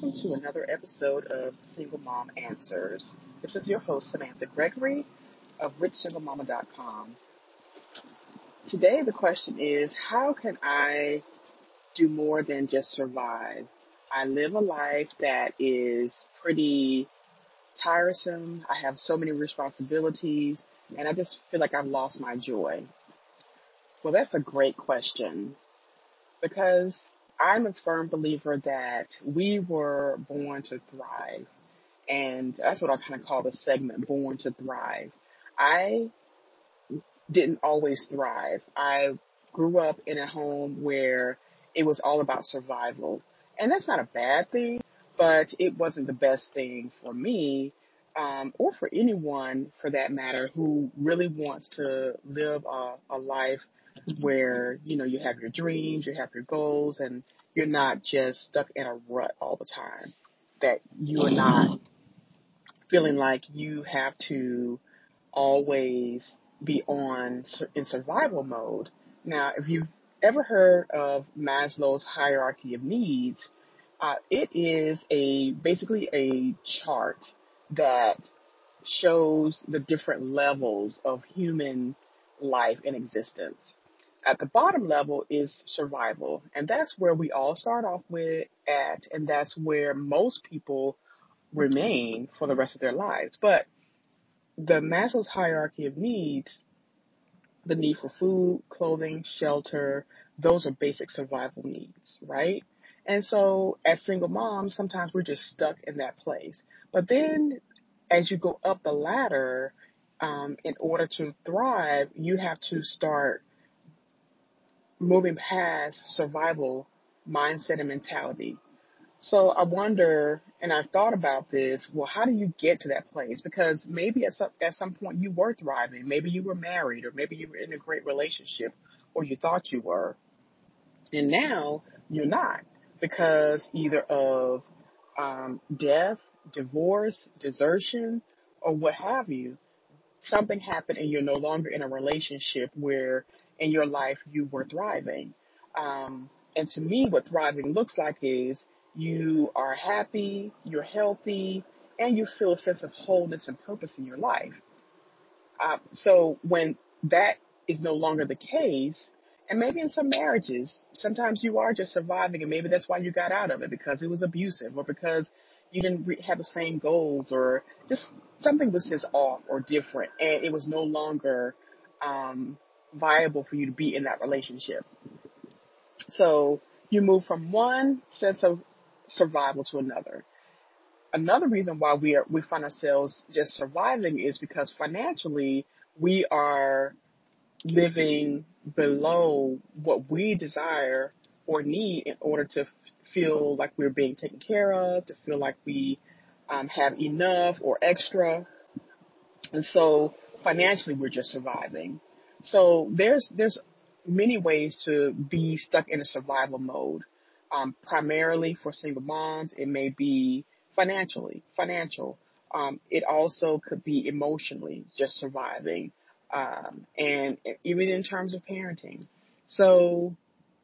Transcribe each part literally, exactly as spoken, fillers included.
welcome to another episode of Single Mom Answers. This is your host, Samantha Gregory of rich single mama dot com. Today, the question is, how can I do more than just survive? I live a life that is pretty tiresome. I have so many responsibilities, and I just feel like I've lost my joy. Well, that's a great question because I'm a firm believer that we were born to thrive. And that's what I kind of call the segment, Born to Thrive. I didn't always thrive. I grew up in a home where it was all about survival. And that's not a bad thing, but it wasn't the best thing for me, um, or for anyone for that matter, who really wants to live a, a life where, you know, you have your dreams, you have your goals, and you're not just stuck in a rut all the time, that you are not feeling like you have to always be on in survival mode. Now, if you've ever heard of Maslow's hierarchy of needs, uh, it is a basically a chart that shows the different levels of human life and existence. At the bottom level is survival, and that's where we all start off with at, and that's where most people remain for the rest of their lives. But the Maslow's hierarchy of needs, the need for food, clothing, shelter, those are basic survival needs, right? And so as single moms, sometimes we're just stuck in that place. But then as you go up the ladder, um, in order to thrive, you have to start moving past survival mindset and mentality. So I wonder, and I've thought about this, well, how do you get to that place? Because maybe at some, at some point you were thriving. Maybe you were married, or maybe you were in a great relationship, or you thought you were. And now you're not, because either of um, death, divorce, desertion, or what have you. Something happened and you're no longer in a relationship where in your life you were thriving. Um, and to me, what thriving looks like is you are happy, you're healthy, and you feel a sense of wholeness and purpose in your life. Uh, so when that is no longer the case, and maybe in some marriages, sometimes you are just surviving, and maybe that's why you got out of it, because it was abusive, or because you didn't re- have the same goals, or just something was just off or different, and it was no longer um, viable for you to be in that relationship. So you move from one sense of survival to another. Another reason why we are we find ourselves just surviving is because financially we are living below what we desire or need in order to f- feel like we're being taken care of, to feel like we um, have enough or extra. And so financially we're just surviving. So there's there's many ways to be stuck in a survival mode. Um, primarily for single moms, it may be financially, financial. Um, it also could be emotionally, just surviving, um, and even in terms of parenting. So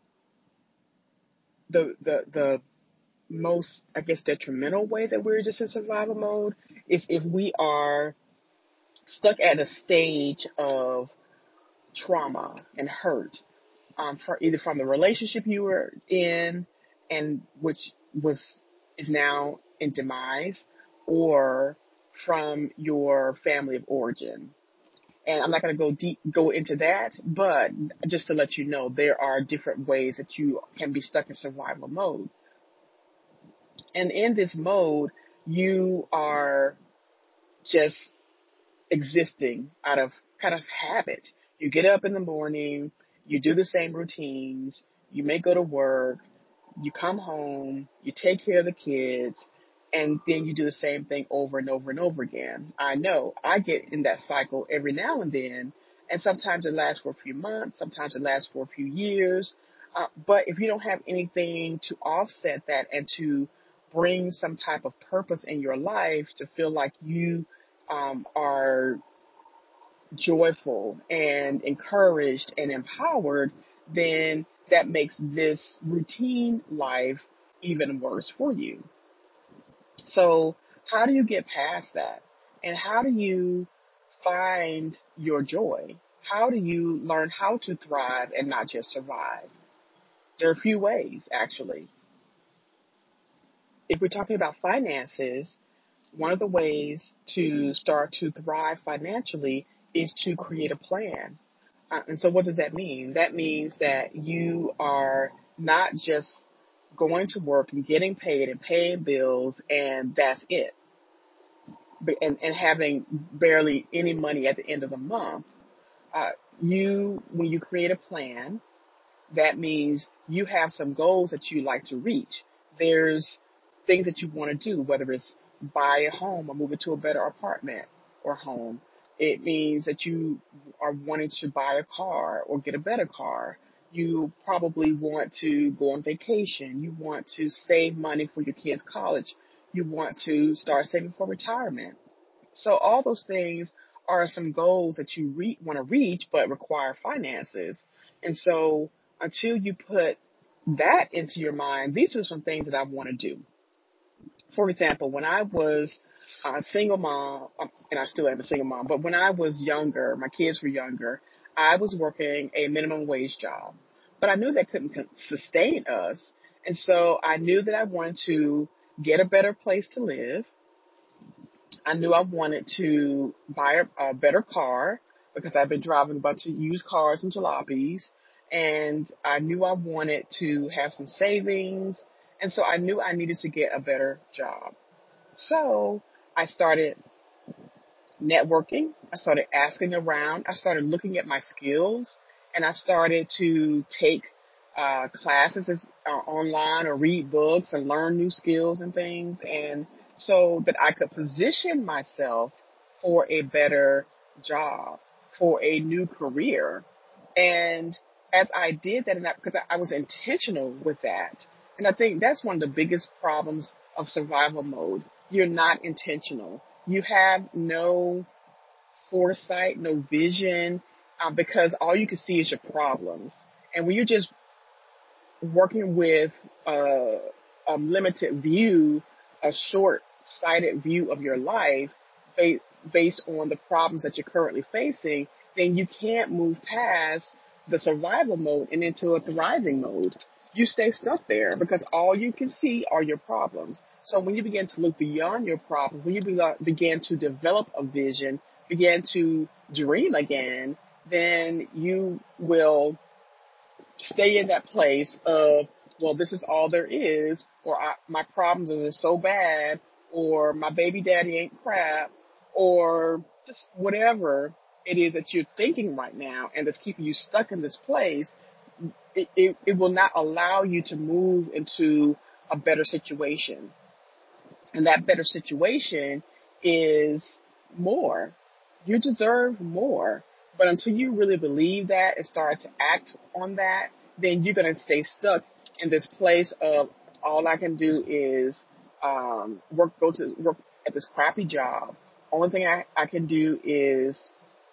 the the the most, I guess, detrimental way that we're just in survival mode is if we are stuck at a stage of trauma and hurt, um, for either from the relationship you were in, and which was is now in demise, or from your family of origin. And I'm not going to go deep go into that, but just to let you know, there are different ways that you can be stuck in survival mode. And in this mode, you are just existing out of kind of habit. You get up in the morning, you do the same routines, you may go to work, you come home, you take care of the kids, and then you do the same thing over and over and over again. I know I get in that cycle every now and then, and sometimes it lasts for a few months, sometimes it lasts for a few years. Uh, but if you don't have anything to offset that and to bring some type of purpose in your life, to feel like you um, are joyful and encouraged and empowered, then that makes this routine life even worse for you. So how do you get past that? And how do you find your joy? How do you learn how to thrive and not just survive? There are a few ways, actually. If we're talking about finances, one of the ways to start to thrive financially is to create a plan. Uh, and so what does that mean? That means that you are not just going to work and getting paid and paying bills and that's it. And, and having barely any money at the end of the month. Uh, you, when you create a plan, that means you have some goals that you like to reach. There's things that you want to do, whether it's buy a home or move into a better apartment or home. It means that you are wanting to buy a car or get a better car. You probably want to go on vacation. You want to save money for your kids' college. You want to start saving for retirement. So all those things are some goals that you re- want to reach, but require finances. And so until you put that into your mind, these are some things that I want to do. For example, when I was a single mom, um, and I still am a single mom, but when I was younger, my kids were younger, I was working a minimum wage job. But I knew that couldn't sustain us. And so I knew that I wanted to get a better place to live. I knew I wanted to buy a, a better car because I've been driving a bunch of used cars and jalopies. And I knew I wanted to have some savings. And so I knew I needed to get a better job. So I started networking. I started asking around. I started looking at my skills. And I started to take uh, classes uh, online or read books and learn new skills and things. And so that I could position myself for a better job, for a new career. And as I did that, and that because I was intentional with that, and I think that's one of the biggest problems of survival mode. You're not intentional. You have no foresight, no vision, um, because all you can see is your problems. And when you're just working with a, a limited view, a short-sighted view of your life ba- based on the problems that you're currently facing, then you can't move past the survival mode and into a thriving mode. You stay stuck there because all you can see are your problems. So when you begin to look beyond your problems, when you be- begin to develop a vision, begin to dream again, then you will stay in that place of, well, this is all there is, or I, my problems are just so bad, or my baby daddy ain't crap, or just whatever it is that you're thinking right now and that's keeping you stuck in this place. It, it, it will not allow you to move into a better situation. And that better situation is more. You deserve more. But until you really believe that and start to act on that, then you're going to stay stuck in this place of all I can do is um, work, go to work at this crappy job. Only thing I, I can do is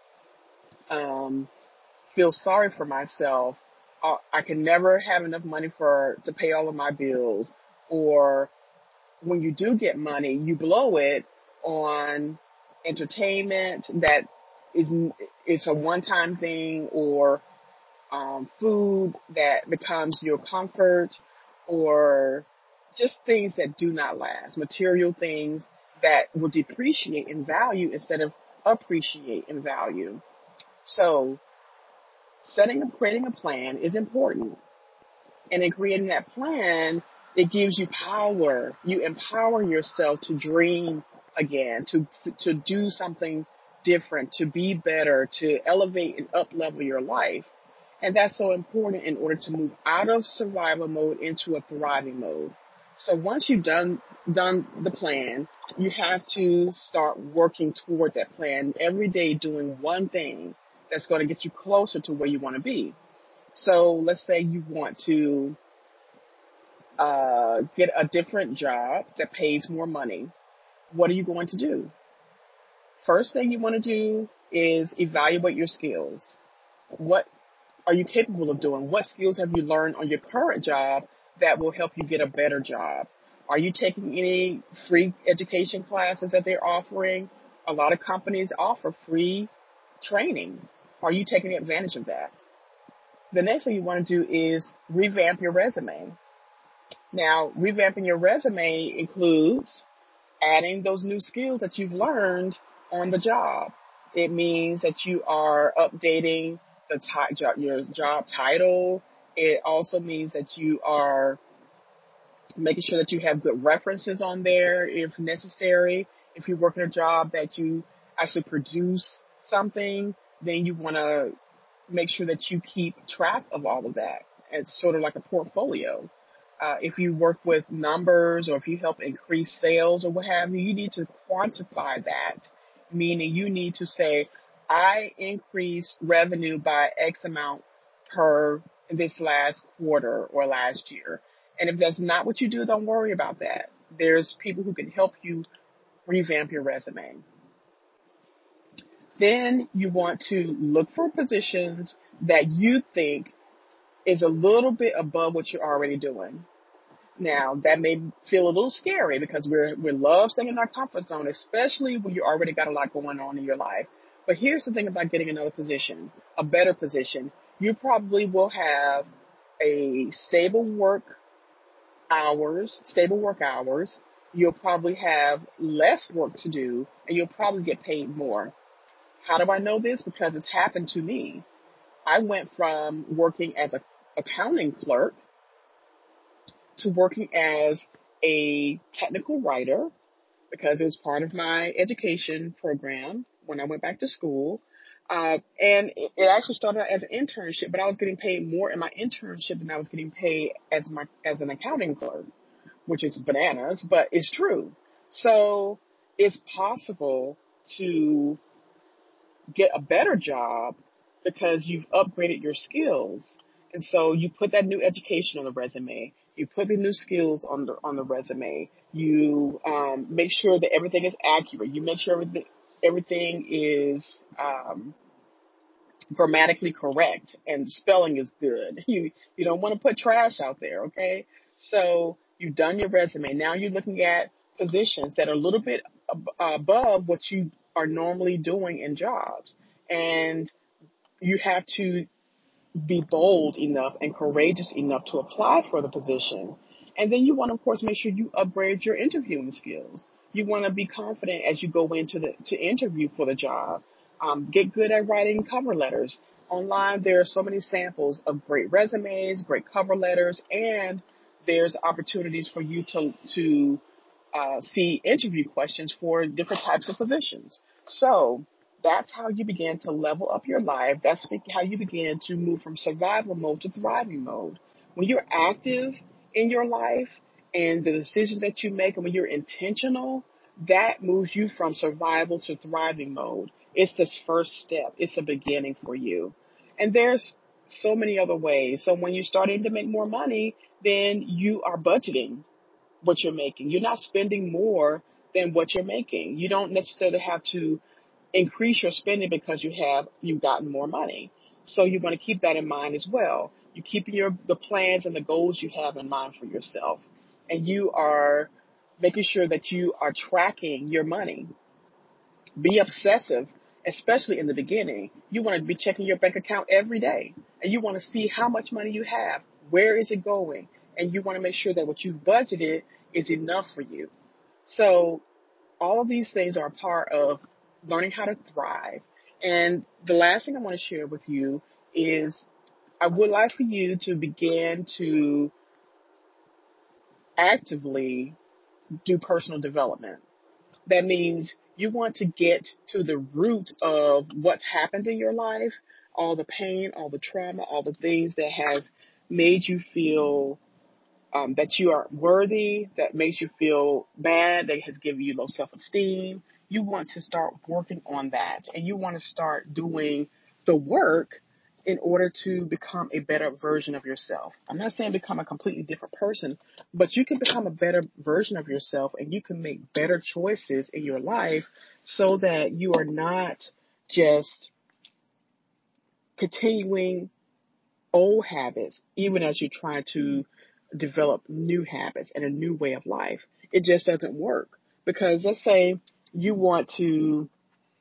um, feel sorry for myself. Uh, I can never have enough money for to pay all of my bills, or when you do get money, you blow it on entertainment that is is a one-time thing, or um, food that becomes your comfort, or just things that do not last, material things that will depreciate in value instead of appreciate in value. So setting and creating a plan is important. And in creating that plan, it gives you power. You empower yourself to dream again, to to do something different, to be better, to elevate and up level your life. And that's so important in order to move out of survival mode into a thriving mode. So once you've done done the plan, you have to start working toward that plan every day, doing one thing that's going to get you closer to where you want to be. So let's say you want to uh, get a different job that pays more money. What are you going to do? First thing you want to do is evaluate your skills. What are you capable of doing? What skills have you learned on your current job that will help you get a better job? Are you taking any free education classes that they're offering? A lot of companies offer free training. Are you taking advantage of that? The next thing you want to do is revamp your resume. Now, revamping your resume includes adding those new skills that you've learned on the job. It means that you are updating the t- your job title. It also means that you are making sure that you have good references on there if necessary. If you work in a job that you actually produce something, then you want to make sure that you keep track of all of that. It's sort of like a portfolio. Uh, if you work with numbers or if you help increase sales or what have you, you need to quantify that, meaning you need to say, I increased revenue by X amount per this last quarter or last year. And if that's not what you do, don't worry about that. There's people who can help you revamp your resume. Then you want to look for positions that you think is a little bit above what you're already doing. Now, that may feel a little scary because we're, we love staying in our comfort zone, especially when you already got a lot going on in your life. But here's the thing about getting another position, a better position. You probably will have a stable work hours, stable work hours. You'll probably have less work to do, and you'll probably get paid more. How do I know this? Because it's happened to me. I went from working as an accounting clerk to working as a technical writer because it was part of my education program when I went back to school. Uh, and it, it actually started out as an internship, but I was getting paid more in my internship than I was getting paid as my as an accounting clerk, which is bananas, but it's true. So it's possible to get a better job because you've upgraded your skills. And so you put that new education on the resume. You put the new skills on the on the resume. You um, make sure that everything is accurate. You make sure everything everything is um, grammatically correct and spelling is good. You you don't want to put trash out there, okay? So you've done your resume. Now you're looking at positions that are a little bit ab- above what you are normally doing in jobs. And you have to be bold enough and courageous enough to apply for the position. And then you want to, of course, make sure you upgrade your interviewing skills. You want to be confident as you go into the to interview for the job. Um, get good at writing cover letters. Online, there are so many samples of great resumes, great cover letters, and there's opportunities for you to to uh, see interview questions for different types of positions. So that's how you begin to level up your life. That's how you begin to move from survival mode to thriving mode. When you're active in your life and the decisions that you make and when you're intentional, that moves you from survival to thriving mode. It's this first step. It's a beginning for you. And there's so many other ways. So when you're starting to make more money, then you are budgeting what you're making. You're not spending more than what you're making. You don't necessarily have to increase your spending because you have you've gotten more money. So you want to keep that in mind as well. You keep your the plans and the goals you have in mind for yourself, and you are making sure that you are tracking your money. Be obsessive, especially in the beginning. You want to be checking your bank account every day, and you want to see how much money you have, where is it going, and you want to make sure that what you've budgeted is enough for you. So all of these things are a part of learning how to thrive. And the last thing I want to share with you is I would like for you to begin to actively do personal development. That means you want to get to the root of what's happened in your life, all the pain, all the trauma, all the things that has made you feel um, that you are worthy, that makes you feel bad, that has given you low self-esteem. You want to start working on that, and you want to start doing the work in order to become a better version of yourself. I'm not saying become a completely different person, but you can become a better version of yourself, and you can make better choices in your life so that you are not just continuing old habits, even as you try to develop new habits and a new way of life. It just doesn't work because let's say you want to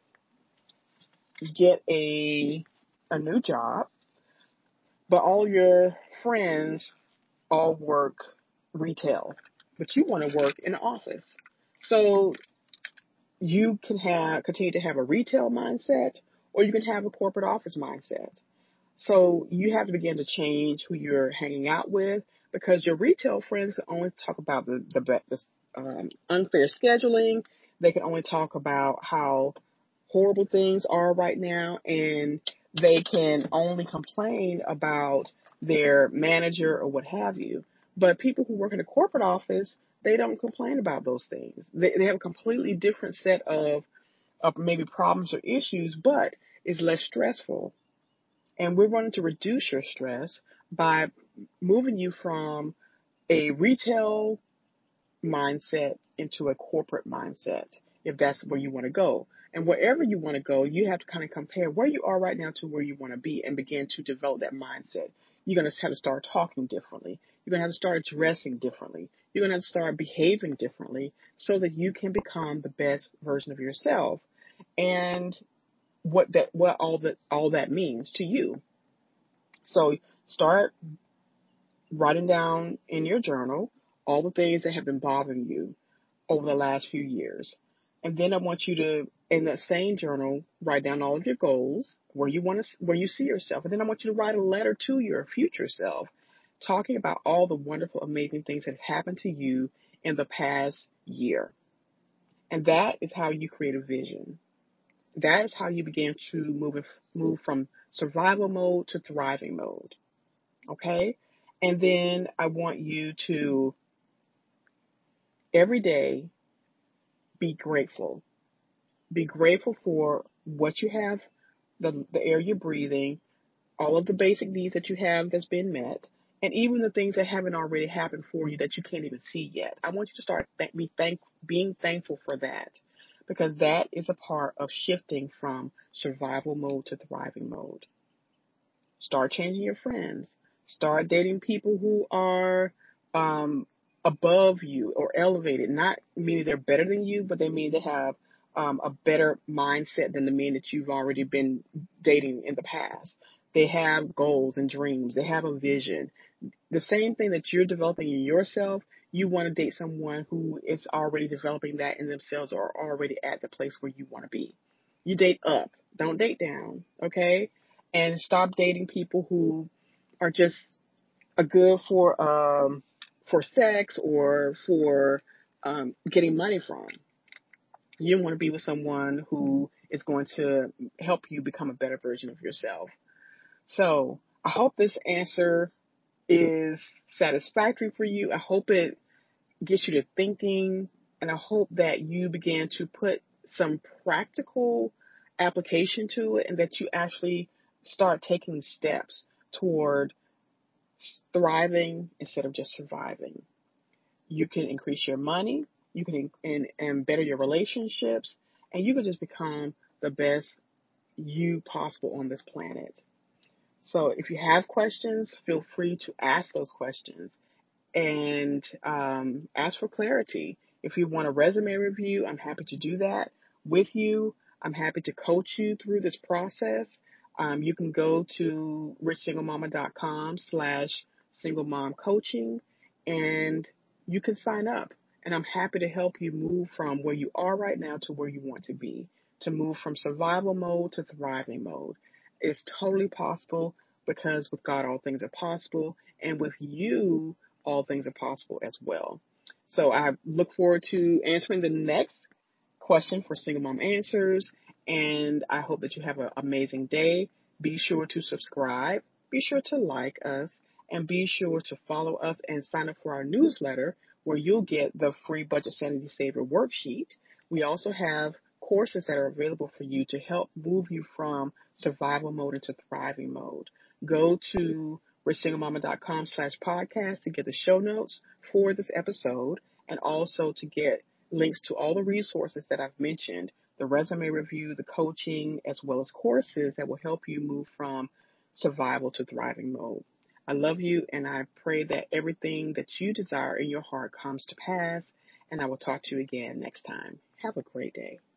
get a a new job, but all your friends all work retail, but you want to work in the office. So you can have continue to have a retail mindset, or you can have a corporate office mindset. So you have to begin to change who you're hanging out with because your retail friends can only talk about the, the, the um, unfair scheduling. They can only talk about how horrible things are right now, and they can only complain about their manager or what have you. But people who work in a corporate office, they don't complain about those things. They, they have a completely different set of, of maybe problems or issues, but it's less stressful. And we're wanting to reduce your stress by moving you from a retail mindset into a corporate mindset, if that's where you want to go. And wherever you want to go, you have to kind of compare where you are right now to where you want to be and begin to develop that mindset. You're going to have to start talking differently. You're going to have to start dressing differently. You're going to have to start behaving differently so that you can become the best version of yourself. And what that what all that all that means to you. So start writing down in your journal all the things that have been bothering you over the last few years. And then I want you to, in that same journal, write down all of your goals, where you want to, where you see yourself. And then I want you to write a letter to your future self, talking about all the wonderful, amazing things that have happened to you in the past year. And that is how you create a vision. That is how you begin to move move from survival mode to thriving mode. Okay? And then I want you to every day be grateful. Be grateful for what you have, the, the air you're breathing, all of the basic needs that you have that's been met, and even the things that haven't already happened for you that you can't even see yet. I want you to start th- be thank, being thankful for that, because that is a part of shifting from survival mode to thriving mode. Start changing your friends. Start dating people who are um, above you or elevated. Not meaning they're better than you, but they mean they have um, a better mindset than the men that you've already been dating in the past. They have goals and dreams. They have a vision. The same thing that you're developing in yourself, you want to date someone who is already developing that in themselves or already at the place where you want to be. You date up. Don't date down, okay? And stop dating people who are just a good for um for sex or for um getting money from. You want to be with someone who is going to help you become a better version of yourself. So I hope this answer is satisfactory for you. I hope it gets you to thinking, and I hope that you begin to put some practical application to it and that you actually start taking steps toward thriving instead of just surviving. You can increase your money, you can and, and better your relationships, and you can just become the best you possible on this planet. So if you have questions, feel free to ask those questions and um, ask for clarity. If you want a resume review, I'm happy to do that with you. I'm happy to coach you through this process. Um, you can go to richsinglemama.com slash single mom coaching and you can sign up. And I'm happy to help you move from where you are right now to where you want to be, to move from survival mode to thriving mode. It's totally possible because with God, all things are possible. And with you, all things are possible as well. So I look forward to answering the next question for Single Mom Answers, and I hope that you have an amazing day. Be sure to subscribe, be sure to like us, and be sure to follow us and sign up for our newsletter where you'll get the free Budget Sanity Saver worksheet. We also have courses that are available for you to help move you from survival mode into thriving mode. Go to richsinglemama.com slash podcast to get the show notes for this episode and also to get links to all the resources that I've mentioned, the resume review, the coaching, as well as courses that will help you move from survival to thriving mode. I love you, and I pray that everything that you desire in your heart comes to pass. And I will talk to you again next time. Have a great day.